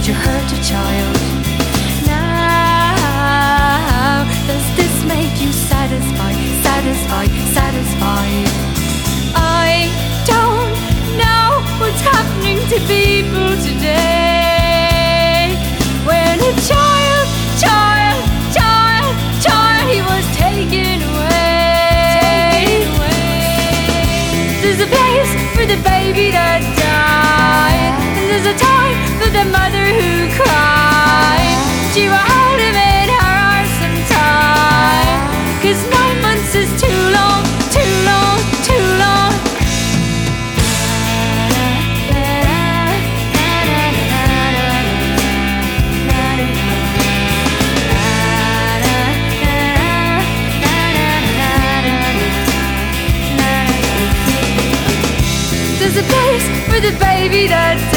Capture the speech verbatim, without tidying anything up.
Did you hurt a child? Now, does this make you satisfied, satisfied, satisfied? I don't know what's happening to people today. When a child, child, child, child, he was taken away. Taken away. There's a place for the baby that died, and there's a time for the mother who cried. She will hold him in her arms sometime, 'cause nine months is too long, too long, too long. There's a place for the baby that